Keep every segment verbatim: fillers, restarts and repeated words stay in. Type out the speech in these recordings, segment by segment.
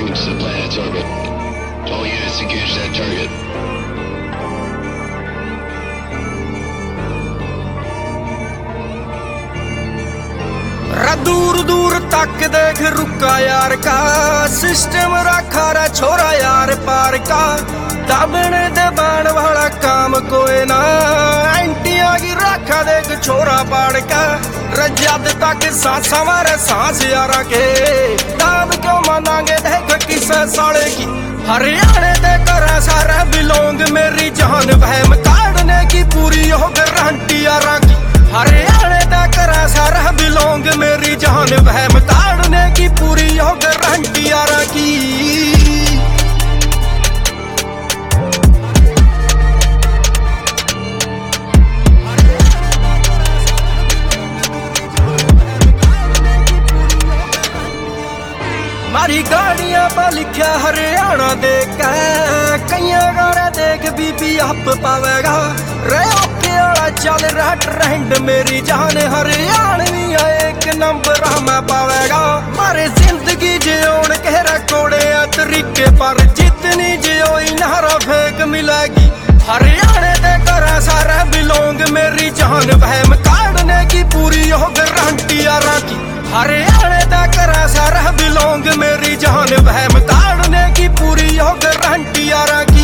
Moving to the planet's orbit. All units engage that target. दूर दूर तक देख रुका यार का सिस्टम रखा रे छोरा यार पार का दाबने दबाण वाला काम कोई ना एंटिया की रखा देख छोरा पाड़ का रजद तक सांसा मारे सांस यारा के दाब क्यों मानांगे देख किसे साले की हरियाणे दे करा सारा बिलोंग मेरी जान वहम काटने की पूरी हो गारंटी यारा की हरियाणे दा करा सारा बिलोंग मेरी जान वहम ताड़ने की पूरी हो गारंटी यारा की मारी गाड़ियां पर लिखा हरियाणा देख कई गारा देख बीबी आप पावेगा रे चल रहा ट्रेंड मेरी जान हरियाणवी एक नंबर मैं पावेगा मारे जिंदगी जियोन कहरा कोड़े तरीके पर जितनी जियोई नारा फेंक मिलेगी हरियाणे दे करा सारा बिलोंग मेरी जान वहम काटने की पूरी हो गारंटी यारा की हरियाणे दा करा सारा बिलोंग मेरी जान वहम काटने की पूरी हो गारंटी यारा की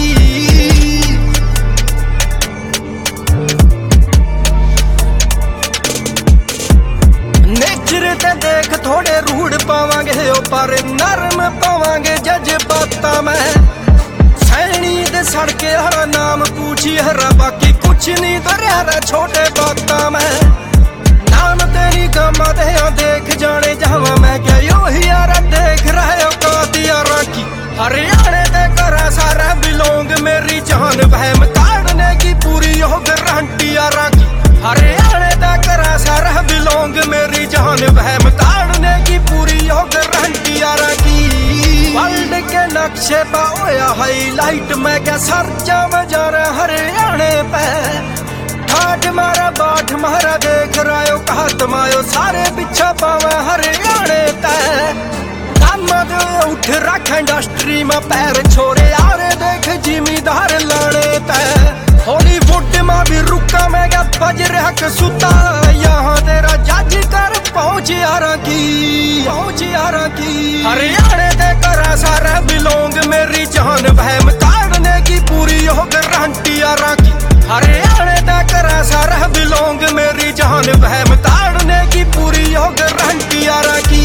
देख थोड़े रूढ़ पावांगे पर नरम पावांगे जज्बाता में सैनी दे सड़के हरा नाम पूछी हरा बाकी कुछ नहीं दरिया छोटे बाता में नाम तेरी गमा दे देख जाने जावा मैं क्या यो ही यारा देख रहे हो कातियारा की हरियाणे दे करा सारा बिलोंग मेरी जान वहम काटने की पूरी हो गारंटी यारा की हरियाणे दा करा सारा बिलोंग मेरी जान वहम ताड़ने की पूरी हो गारंटी यारा की वर्ल्ड के नक्शे पा होया हाईलाइट मैं क्या सर्चा में जा रहा हरियाणे पे ठाठ मारा बाट मारा देख रहा हो कहा तुमायो सारे पीछा पावे हरियाणे ते दामद उठ रख इंडस्ट्री में पैर छोरे यारे देख जिमीदार लाने ते हॉलीवुड में भी रुका मैं क्या बज रहा सुता यहाँ तेरा जज कर पहुंच यारा की पहुंच यारा की हरियाणे दे करा सारा बिलोंग मेरी जान वहम काटने की पूरी हो गारंटी यारा की हरियाणे दे करा सारा बिलोंग मेरी जान वहम काटने की पूरी हो गारंटी यारा की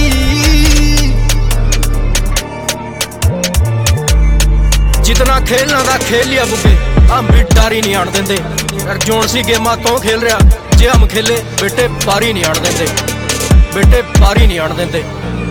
जितना खेलना था खेल लिया बुके हम बिटारी नहीं आन देंदे अर्जुन सी गेमा तो खेल रहा जे हम खेले बेटे बारी नहीं आन देंदे बेटे बारी नहीं आन देंदे।